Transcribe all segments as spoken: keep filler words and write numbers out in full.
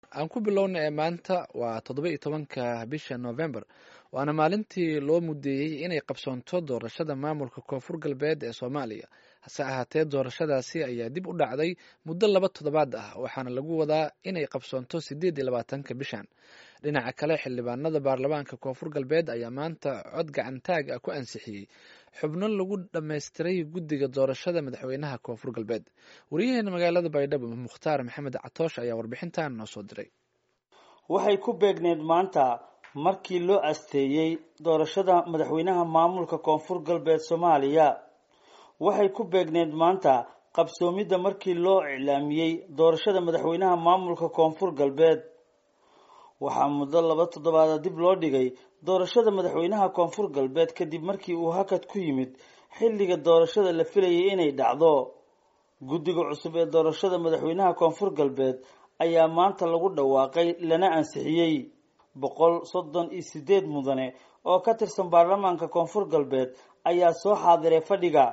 aan ku bilownay maanta waa toddoba iyo tobanka bisha November waana maalintii loo mudeeyay inay qabsoonto doorashada maamulka Koonfur Galbeed ee Soomaaliya hase ahaatee doorashadaasi ayaa dib u dhacday muddo laba toddobaad ah waxaana lagu wadaa inay qabsoonto sideed iyo labaatanka bishan dhinaca kale xildhibaanada baarlamaanka Koonfur Galbeed ayaa maanta cod gacan taag ah ku ansixiyay xubno lagu dhameystiray guddiga doorashada madaxweynaha Koonfur Galbeed wariyaheena magaalada Baydhabo Mukhtaar Maxamed Catoosh ayaa warbixintan noo soo diray waxay ku beegneed maanta markii loo asteeyay doorashada madaxweynaha maamulka Koonfur Galbeed Soomaaliya waxay ku beegneed maanta qabsoomida markii loo iclaamiyay doorashada madaxweynaha maamulka Koonfur Galbeed waxaa muddo laba toddobaad dib loo dhigay doorashada madaxweynaha Koonfur Galbeed kadib markii uu hakad ku yimid xilliga doorashada la filayay inay dhacdo guddiga cusub ee doorashada madaxweynaha Koonfur Galbeed ayaa maanta lagu dhawaaqay lana ansixiyay boqol soddon iyo sideed mudane oo ka tirsan baarlamaanka Koonfur Galbeed ayaa soo xaadiray fadhiga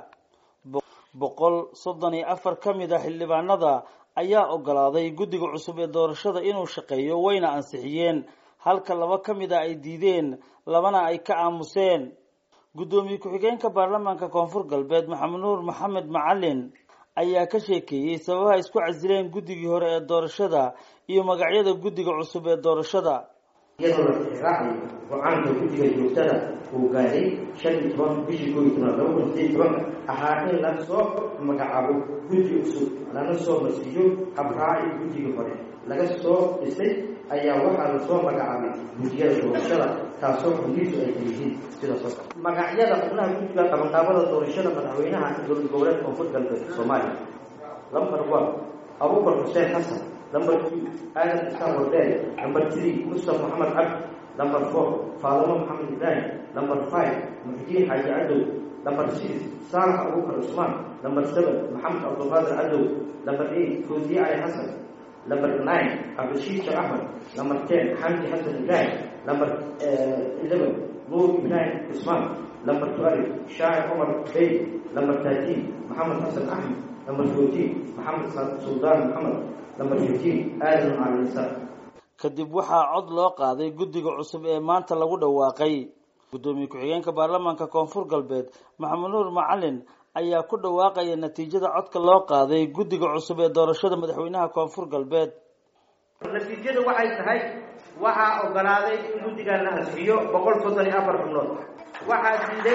boqol soddon iyo afar ka mid ah xildhibaanada ayaa ogolaaday guddiga cusub ee doorashada inuu shaqeeyo wayna ansixiyeen halka laba ka mid ah ay diideen labana ay ka aamuseen gudoomiye ku-xigeenka baarlamaanka Koonfur Galbeed Maxamed Nuur Maxamed Macalin ayaa ka sheekeeyay sababaha isku casileen guddigii hore ee doorashada iyo magacyada guddiga cusub ee doorashada iyadoo la tixraacay go'aanka guddiga joogtada uu gaaray shan iyo toban bishii koob iyo toban laba kun sideed iyo toban ahaa in la soo magacaabo guddi cusub lana soo marsiiyo habraaci guddiga hore laga soo dhisay ayaa waxaa la soo magacaabay guddiyada doorashada taasoo xubnihiisu ay yihiin sida soo magacyada xubnaha guddiga qabanqaabada doorashada madaxweynaha dowlad goboleedka Koonfur Galbeed Soomaaliya lambar one Abubakar Hussein Hassan number two Adam Isam Wardel number three Mustafa Muhammad Abd number four Fatima Muhammad Ibrahim number five Muhyiddin Haji Adow number six Salih Abubakar Usman number seven Muhammad Abdul Qadir Adow number eight Fawzi Ali Hassan number nine Abdul Shaikh Ahmed number ten Hamdi Hassan Ibrahim number uh, eleven Nur Ibrahim Usman number twelve Shahid Omar Bey number thirteen Muhammad Hassan Ahmed number fourteen Muhammad Sultan Muhammad number fifteen Adam Al-Isa kadib waxaa cod loo qaaday guddiga cusub ee maanta lagu dhawaaqay gudoomiye ku-xigeenka baarlamaanka Koonfur Galbeed Maxamed Nuur Macalin ayaa ku dhawaaqay natiijada codka loo qaaday guddiga cusub ee doorashada madaxweynaha Koonfur Galbeed natiijadu waxay tahay waxaa ogolaaday in guddiga la ansixiyo boqol soddon iyo afar xubnood waxaa diiday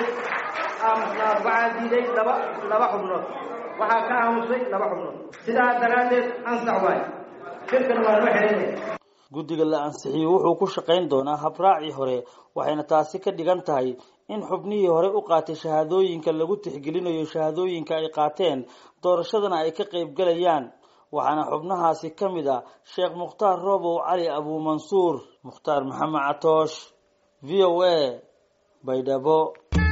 amna waxaa diiday laba laba xubnood waxaa ka aamusay laba xubnood sidaa daraadeed ansax waay shirkan waa loo xereeyay guddiga la ansixiyay wuxuu ku shaqayn doonaa habraaci hore waxayna taasi ka dhigan tahay in xubnihii hore u qaatay shahaadooyinka lagu tixgelinayo shahaadooyinka ay qaateen doorashadana ay ka qayb galayaan waxaana xubnahaasi ka mid ah Sheekh Mukhtaar Roobow Cali Abu Mansuur Mukhtaar Maxamed Catoosh V O A Baydhabo